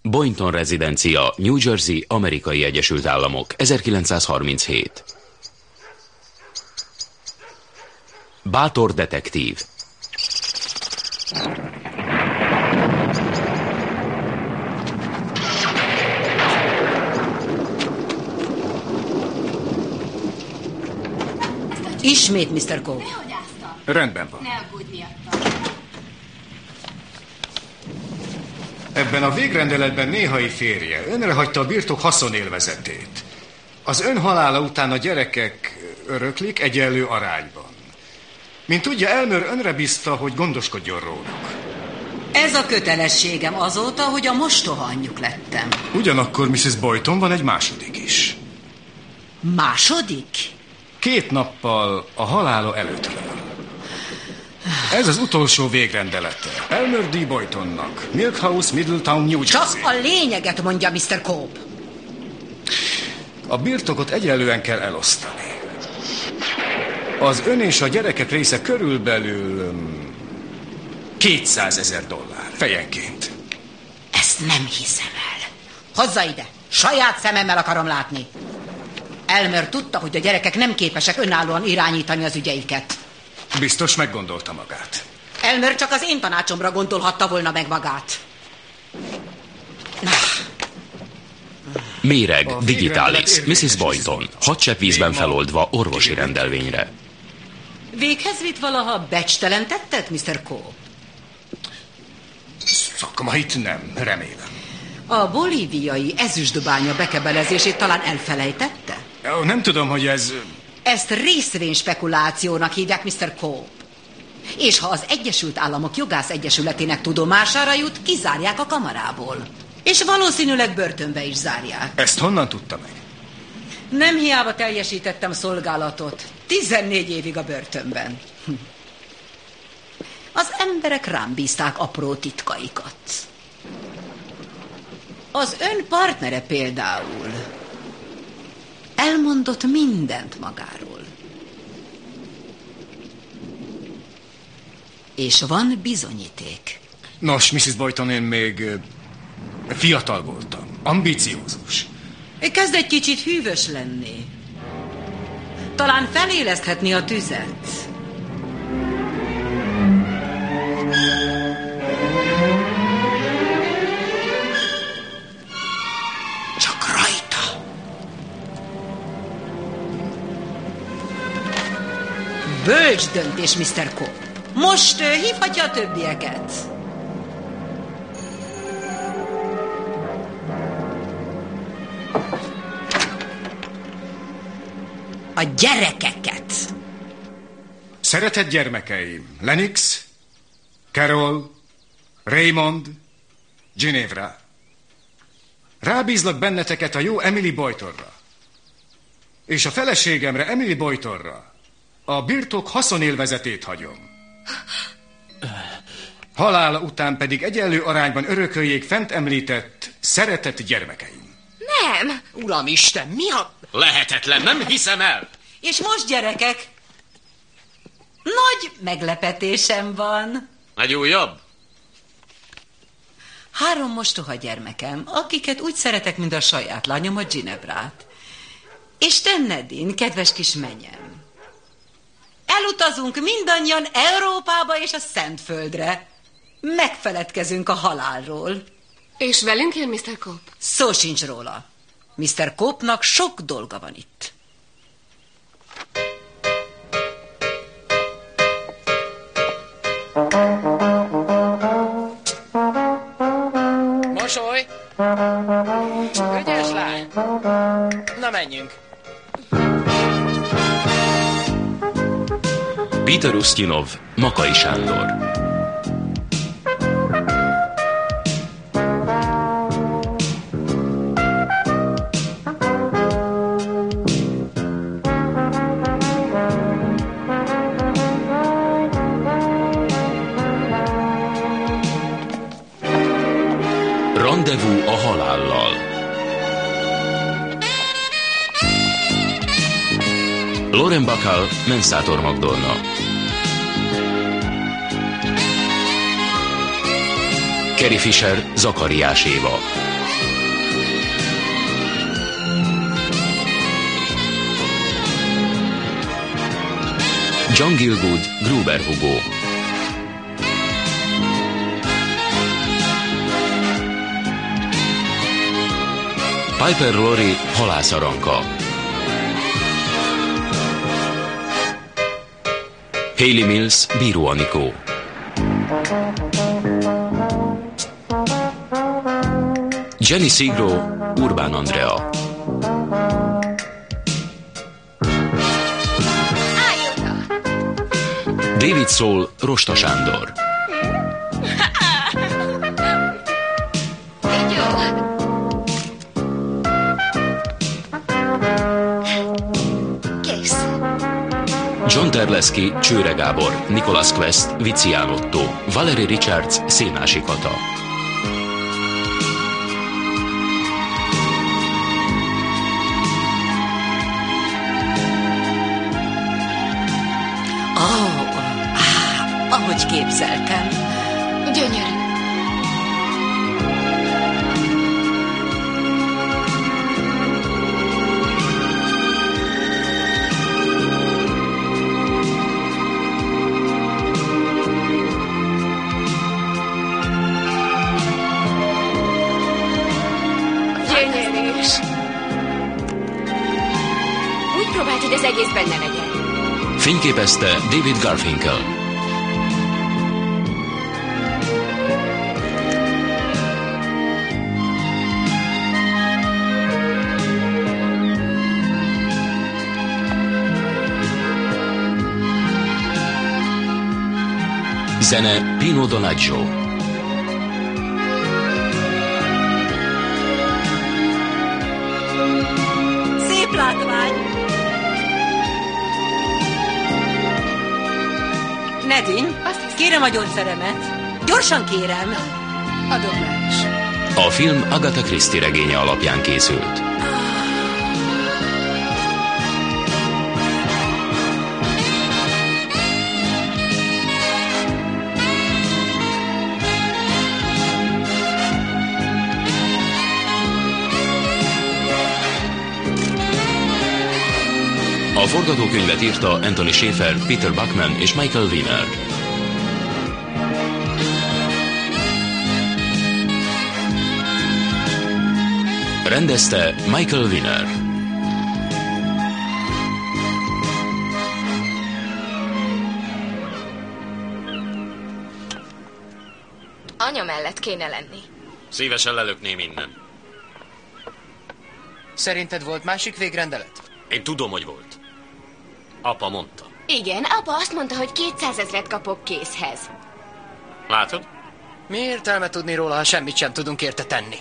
Boynton rezidencia, New Jersey, Amerikai Egyesült Államok, 1937. Bátor detektív. Ismét, Mr. Cole. Rendben van. Ne aggódj miattam. Ebben a végrendeletben néhai férje önrehagyta a birtok haszonélvezetét. Az ön halála után a gyerekek öröklik egyenlő arányban. Mint tudja, Elmer önre bízta, hogy gondoskodjon róluk. Ez a kötelességem azóta, hogy a mostoha anyjuk lettem. Ugyanakkor Mrs. Boynton van egy második is. Második? 2 nappal a halála előttről. Ez az utolsó végrendelete. Elmer D. Boyntonnak, Milk House, Middletown, New Jersey. Csak a lényeget mondja, Mr. Cope. A birtokot egyenlően kell elosztani. Az ön és a gyerekek része körülbelül $200,000 fejenként. Ezt nem hiszem el. Hozza ide, saját szememmel akarom látni. Elmer tudta, hogy a gyerekek nem képesek önállóan irányítani az ügyeiket. Biztos meggondolta magát. Elmer csak az én tanácsomra gondolhatta volna meg magát. Méreg, digitalis, Mrs. Boynton, 6 csepp vízben feloldva orvosi rendelvényre. Véghez vitt valaha becstelen tettet, Mr. Cope? Szakmait nem, remélem. A bolíviai ezüstbánya bekebelezését talán elfelejtette? Nem tudom, hogy ez... Ezt részvényspekulációnak hívják, Mr. Cope. És ha az Egyesült Államok Jogász Egyesületének tudomására jut, kizárják a kamarából. És valószínűleg börtönbe is zárják. Ezt honnan tudta meg? Nem hiába teljesítettem szolgálatot. 14 évig a börtönben. Az emberek rám bízták apró titkaikat. Az ön partnere például elmondott mindent magáról. És van bizonyíték. Nos, Mrs. Boynton, én még fiatal voltam, ambiciózus. Kezd egy kicsit hűvös lenni. Talán feléleszthetni a tüzet. Csak rajta. Bölcs döntés, Mr. Cope. Most hívhatja a többieket. A gyerekeket. Szeretett gyermekeim, Lennox, Carol, Raymond, Ginevra. Rábízlak benneteket a jó Emily Boyntonra. És a feleségemre, Emily Boyntonra a birtok haszonélvezetét hagyom. Halála után pedig egyenlő arányban örököljék fent említett szeretett gyermekeim. Nem! Uramisten, mi a... Lehetetlen, nem hiszem el! És most, gyerekek, nagy meglepetésem van. Egy újabb? 3 mostoha gyermekem, akiket úgy szeretek, mint a saját lányom, a Ginevrát. És te, Nedin, kedves kis menyem. Elutazunk mindannyian Európába és a Szentföldre. Megfeledkezünk a halálról. És velünk jön Mr. Cope? Szó sincs róla. Mr. Cope-nak sok dolga van itt. Mosoly! Ügyes lány! Na, menjünk! Peter Ustinov, Makai Sándor. Rendezvú a halállal. Lauren Bacall, Mensátor Magdolna. Carrie Fisher, Zakariás Éva. John Gielgud, Gruber Hugo. Piper Laurie, Halász Aranka. Hayley Mills, Bíró Anikó. Jenny Sigro, Urbán Andrea. David Soul, Rosta Sándor. Kész. John Terleszki, Csőre Gábor, Nicholas Quest, Vicián Otto, Valerie Richards, Szénási Kata. Ahogy képzeltem. Gyönyörű. Gyönyörű is. Úgy próbált, hogy az egész benne legyen. Fényképezte David Garfinkel. Zene Pino Donaggio. Szép látvány! Nadine, kérem a gyógyszeremet. Gyorsan kérem. Adom már is. A film Agatha Christie regénye alapján készült. A forgatókönyvet írta Anthony Schaefer, Peter Buckman és Michael Wiener. Rendezte Michael Wiener. Anya mellett kéne lenni. Szívesen lelökném innen. Szerinted volt másik végrendelet? Én tudom, hogy volt. Apa mondta. Igen, apa azt mondta, hogy 200 000 kapok készhez. Látod? Mi értelme tudni róla, ha semmit sem tudunk érte tenni?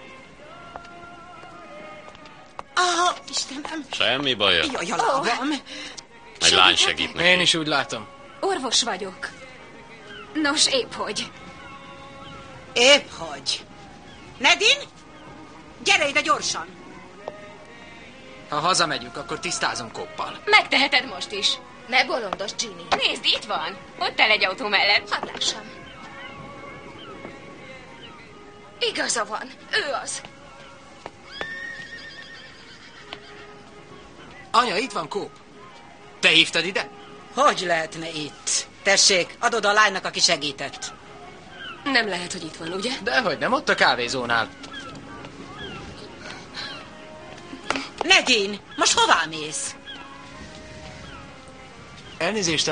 Istenem! Semmi baja. Jaj, a lábam! Egy lány segít neki. Én is úgy látom. Orvos vagyok. Nos, épp hogy. Épp hogy. Nadine? Gyere ide gyorsan! Ha hazamegyünk, akkor tisztázom Coppal. Megteheted most is. Ne bolondos, Ginny. Nézd, itt van. Ott áll egy autó mellett. Hadd lássam. Igaza van. Ő az. Anya, itt van Copp. Te hívtad ide? Hogy lehetne itt? Tessék, adod a lánynak, aki segített. Nem lehet, hogy itt van, ugye? Dehogy nem, ott a kávézónál. Nadine, most hová mész? Elnézést,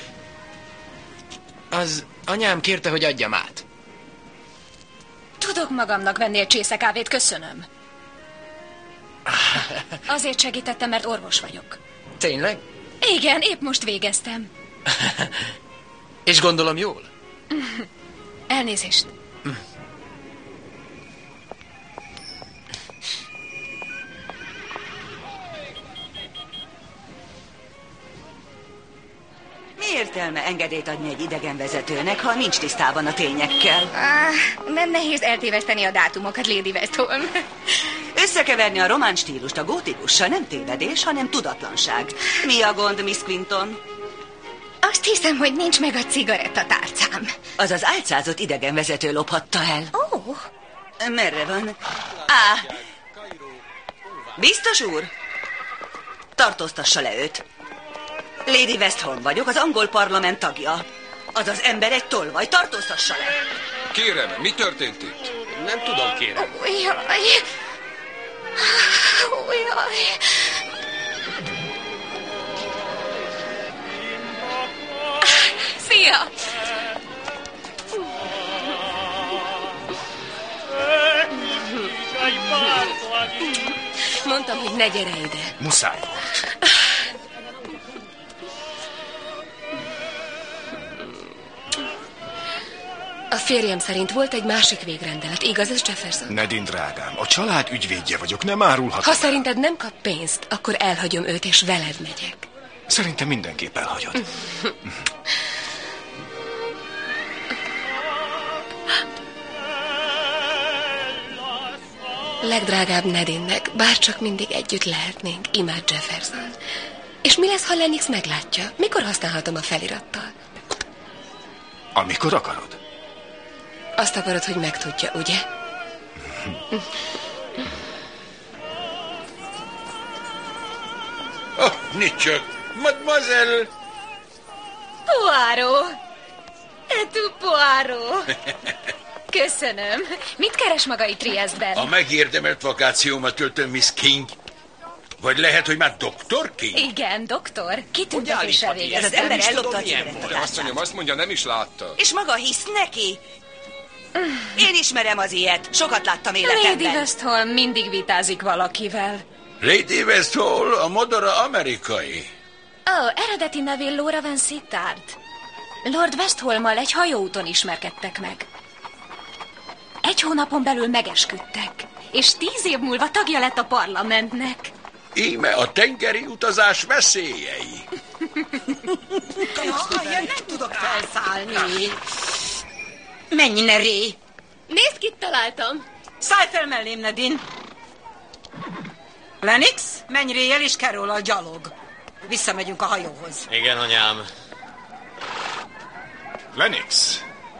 az anyám kérte, hogy adjam át. Tudok magamnak venni egy csésze kávét, köszönöm. Azért segítettem, mert orvos vagyok. Tényleg? Igen, épp most végeztem. És gondolom jól? Elnézést. Mi értelme engedélyt adni egy idegenvezetőnek, ha nincs tisztában a tényekkel? Nem nehéz eltéveszteni a dátumokat, Lady Westholm. Összekeverni a román stílust a gótikussal nem tévedés, hanem tudatlanság. Mi a gond, Miss Quinton? Azt hiszem, hogy nincs meg a cigarettatálcám. Az az álcázott idegenvezető lophatta el. Ó. Merre van? Á! Biztos úr? Tartóztassa le őt. Lady Westholm vagyok, az angol parlament tagja. Az az ember egy tolvaj, tartóztassa le. Kérem, mi történt itt? Nem tudom, kérem. Jaj. Jaj. Szia! Mondtam, hogy ne gyere ide. Muszáj volt. A férjem szerint volt egy másik végrendelet. Igaz ez, Jefferson? Nadine drágám, a család ügyvédje vagyok, nem árulhatom. Ha szerinted nem kap pénzt, akkor elhagyom őt, és veled megyek. Szerintem mindenképp elhagyod. Legdrágább Nadine-nek, bárcsak mindig együtt lehetnénk, imád Jefferson. És mi lesz, ha Lennox meglátja? Mikor használhatom a felirattal? Amikor akarod. Azt akarod, hogy megtudja, ugye? Oh, nincs. Mademoiselle! Poirot! Et tu Poirot! Köszönöm. Mit keres maga itt Triestben? A megérdemelt vakációmat töltöm, Miss King. Vagy lehet, hogy már Dr. King? Igen, doktor. Kitüntetéssel végeztem. Az ember ellopta a De asszonyom, azt mondja, nem is látta. És maga hisz neki? Én ismerem az ilyet. Sokat láttam életemben. Lady Westholm mindig vitázik valakivel. Lady Westholm, a modora amerikai. Eredeti nevén Laura Van Sittard. Lord Westholmmal egy hajóúton ismerkedtek meg. 1 hónapon belül megesküdtek, és 10 év múlva tagja lett a parlamentnek. Íme a tengeri utazás veszélyei. Nem tudok felszállni. Menj innen, Ray. Nézd, kit találtam. Szállj fel mellém, Nadine. Lennox, menj Ray-jel és Carol-al gyalog. Visszamegyünk a hajóhoz. Igen, anyám. Lennox.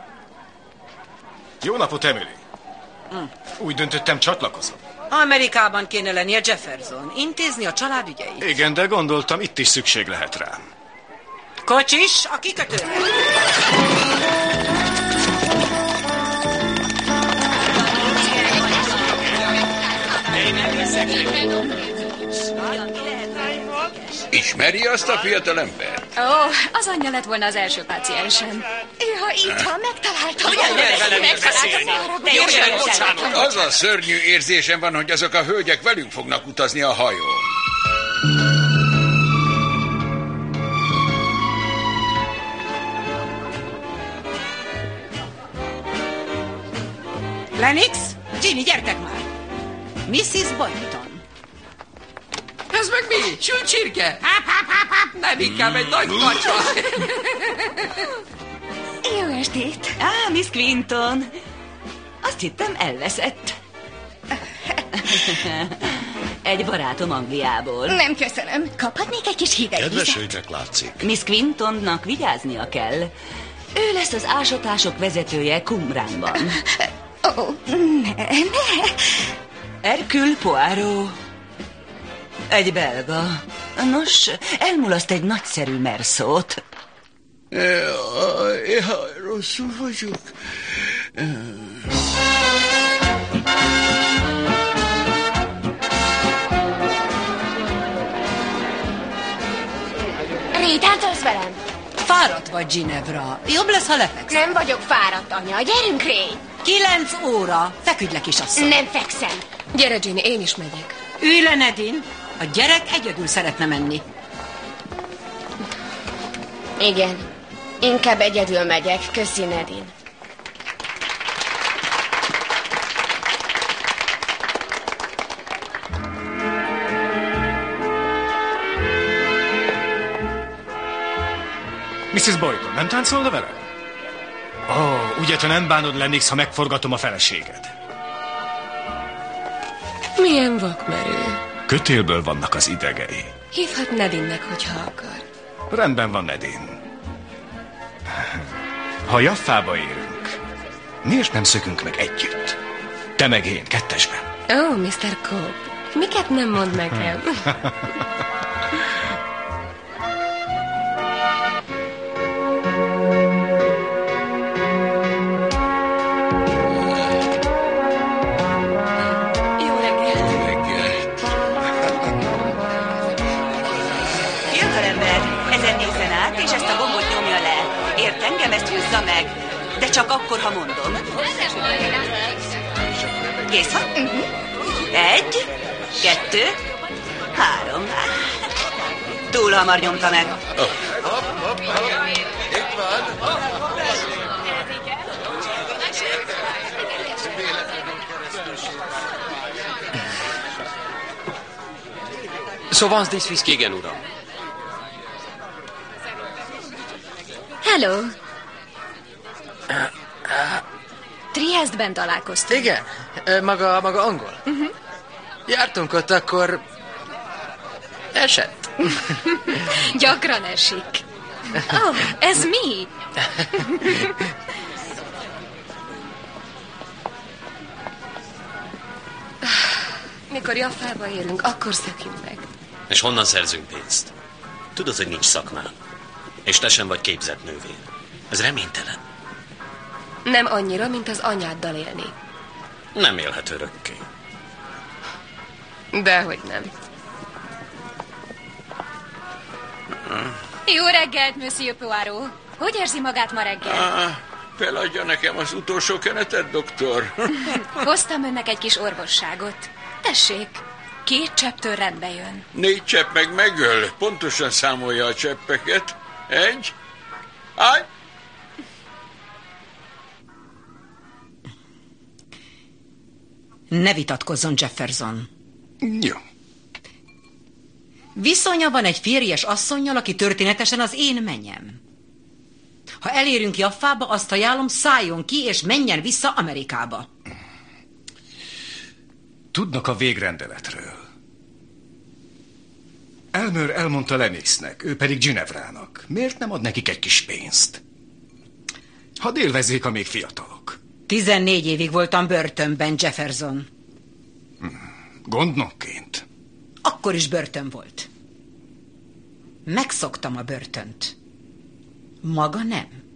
Jó napot, Emily. Úgy döntöttem, csatlakozom. Amerikában kéne lennie Jefferson. Intézni a család ügyeit. Igen, de gondoltam, itt is szükség lehet rám. Kocsis, a kikötőre. Ismeri azt a fiatalembert? Az anyja lett volna az első páciensem. Ha itt van, megtaláltam. Hogyan lehet velem így beszélni? Jóisten, bocsánat. Az a szörnyű érzésem van, hogy azok a hölgyek velünk fognak utazni a hajón. Lennox, Ginny, gyertek már. Mrs. Boynton. Ez meg mi? Sült csirke? Nem, inkább egy nagy kacsa. Jó estét. Miss Quinton. Azt hittem, elveszett. Egy barátom Angliából. Nem köszönöm. Kaphatnék egy kis hideg vizet? hölgynek látszik. Miss Quintonnak vigyáznia kell. Ő lesz az ásatások vezetője Qumranban. Ne. Hercule Poirot. Egy belga. Nos, elmulaszt egy nagyszerű merszót. Rosszul vagyok. Táncolsz velem? Fáradt vagy, Ginevra. Jobb lesz, ha lefeksz. Nem vagyok fáradt, anya. Gyerünk, Ray. 9 óra. Feküdj le, kisasszony. Nem fekszem. Gyere, Ginny, én is megyek. Ülj le, Nadine. A gyerek egyedül szeretne menni. Igen. Inkább egyedül megyek. Köszi, Nadine. Mrs. Boynton, nem táncolna velem? Ugye te nem bánod, Lennox, ha megforgatom a feleséged? Milyen vakmerő. Kötélből vannak az idegei. Hívhat Nadine-nek, hogyha akar. Rendben van, Nadine. Ha Jaffába érünk, miért nem szökünk meg együtt? Te meg én, kettesben. Ó, Mr. Cope, miket nem mond nekem? És ezt a gombot nyomja le. Ért engem, ezt húzza meg. De csak akkor, ha mondom. Kész van? 1, 2, 3. Túl hamar nyomta meg. Itt van. Szóval this whisky? Igen, uram. Hello! Triestben találkoztunk. Igen? Maga angol? Jártunk ott, akkor... esett. Gyakran esik. Oh, ez mi? Mikor Jaffába érünk, akkor szökjünk meg. És honnan szerzünk pénzt? Tudod, hogy nincs szakmám. És te sem vagy képzett nővér. Ez reménytelen. Nem annyira, mint az anyáddal élni. Nem élhet örökké. Dehogy nem. Jó reggelt, Monsieur Poirot. Hogy érzi magát ma reggel? Feladja nekem az utolsó kenetet, doktor. Hoztam önnek egy kis orvosságot. Tessék, 2 csepptől rendbe jön. 4 csepp meg megöl. Pontosan számolja a cseppeket. 1. Állj! Ne vitatkozzon, Jefferson. Jó. Viszonya van egy férjes asszonnyal, aki történetesen az én mennyem. Ha elérünk Jaffába, azt ajánlom, szálljon ki, és menjen vissza Amerikába. Tudnak a végrendeletről. Elmer elmondta Lennoxnek, ő pedig Ginevrának. Miért nem ad nekik egy kis pénzt? Hadd élvezzék a még fiatalok. 14 évig voltam börtönben, Jefferson. Gondnokként? Akkor is börtön volt. Megszoktam a börtönt. Maga nem.